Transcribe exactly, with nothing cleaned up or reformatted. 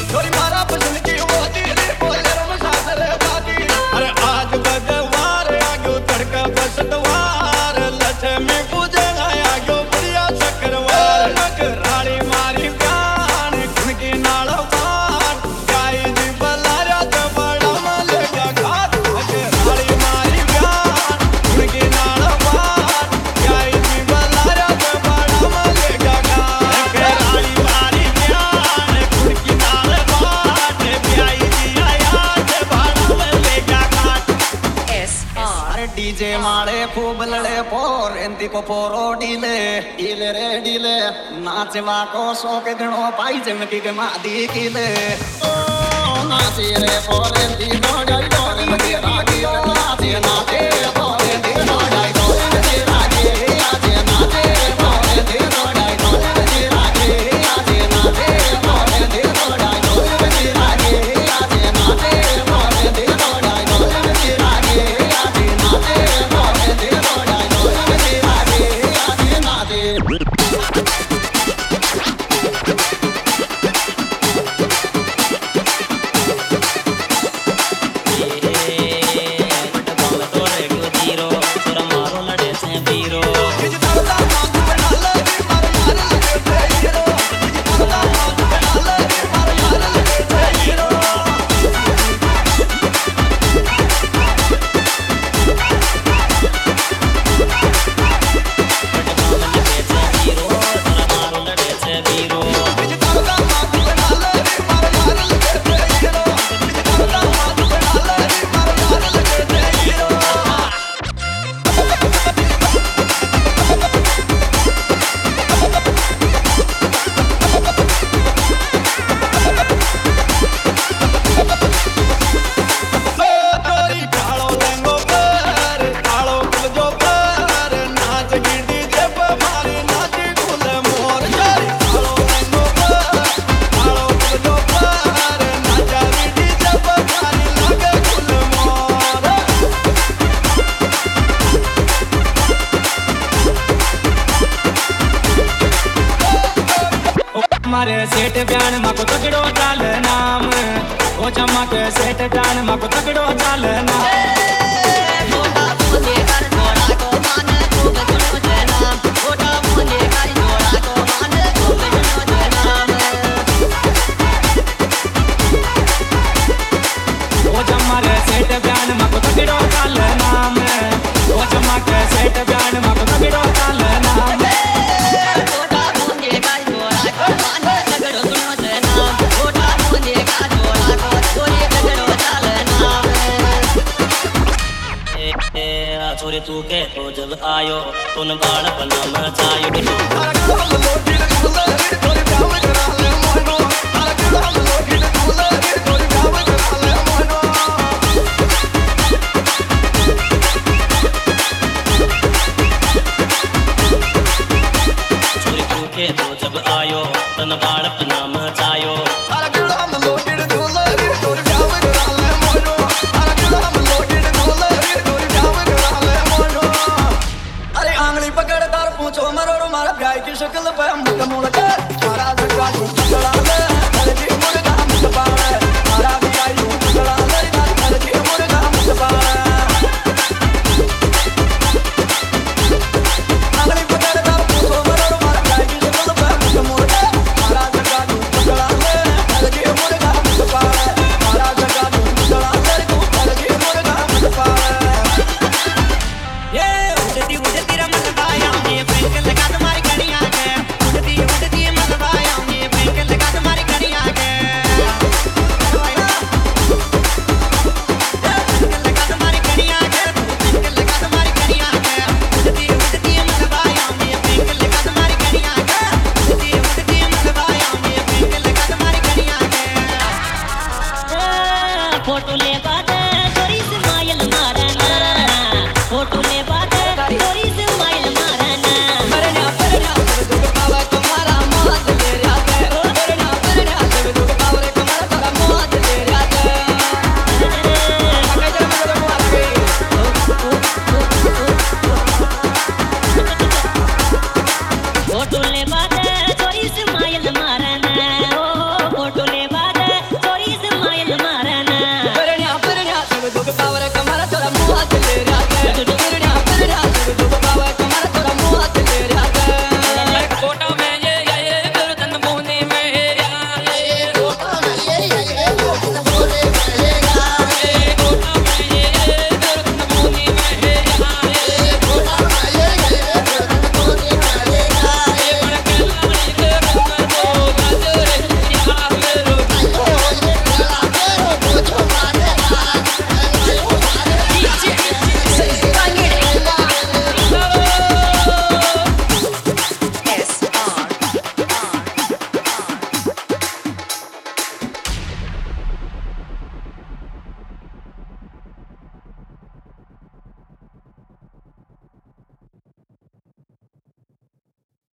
DJ मारे खूब लड़े पोर एंती को पोरो डीले डीले रे डीले नाचवा को सो के गणो पाई जमकी के मादी कीले ओ नाचे रे पोर एंती डोड़ाई डोरे मगे रागी नाचे नाचे पोर एंती डोड़ाई डोरे मगे रागी नाचे नाचे पोर एंती डोड़ाई डोरे मगे रागी नाचे नाचे पोर एंती डोड़ाई डोरे मगे रागी नाचे नाचे पोर एंती डोड़ाई डोरे मगे रागी नाचे नाचे पोर एंती डोड़ाई डोरे मगे रागी नाचे नाचे मारे सेठ ब्यान माको तगड़ो चाल नाम ओ चमक सेठ ब्यान माको तगड़ो चाल नाम छोटा मुझे कर जोड़ा को मान खूब सुनो जनाम छोटा मुझे कर जोड़ा को मान खूब सुनो जनाम ओ चमक सेठ ब्यान माको तगड़ो चाल नाम ओ चमक सेठ ब्यान माको तगड़ो चाल नाम छोरे तू के तो जब आयो तुन बालपन मचायो छोरे तू के तो जब आयो तुन बालपन मचायो शक्ल पे मुझे मुड़के मारा धक्का टूटला ले हरजी मुर्गा मुझ पाए मारा भी आई टूटला ले हरजी मुर्गा मुझ पाए आंगली पकड़ कर पूछो मरो मारा गाय की शक्ल पे मुझे मुड़के मारा धक्का टूटला ले हरजी मुर्गा मुझ पाए मारा धक्का टूटला ले हरजी मुर्गा मुझ पाए ये उड़ती उड़ती रमन भाया ये फेंक लगा तुम्हारी कड़ियां के उड़ती उड़ती मन भाया ये फेंक लगा तुम्हारी कड़ियां के लगा तुम्हारी कड़ियां के फेंक लगा तुम्हारी कड़ियां के उड़ती उड़ती मन भाया ये फेंक लगा तुम्हारी कड़ियां के उड़ती उड़ती मन भाया ये फेंक लगा तुम्हारी कड़ियां के फोटो लेगा